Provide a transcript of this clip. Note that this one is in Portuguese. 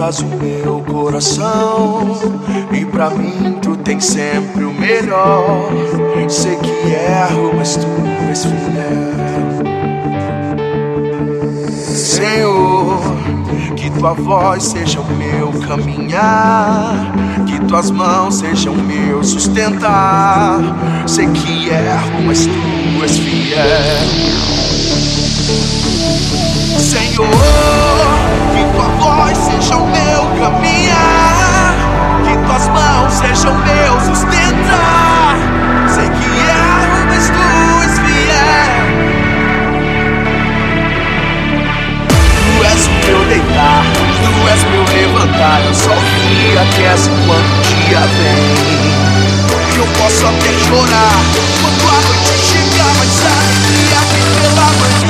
controlas o meu coração, e pra mim tu tem sempre o melhor. Sei que erro, mas tu és fiel. Senhor, que tua voz seja o meu caminhar, que tuas mãos sejam meu sustentar. Sei que erro, mas tu és fiel. Senhor, que tua voz seja o meu caminhar, que tuas mãos sejam meu sustentar. Sei que erro, mas tu és fiel. Tu és o meu deitar, tu és meu levantar. Eu só que aquece quando o dia vem. Eu posso até chorar quando a noite chegar, mas sabe que aqui pela manhã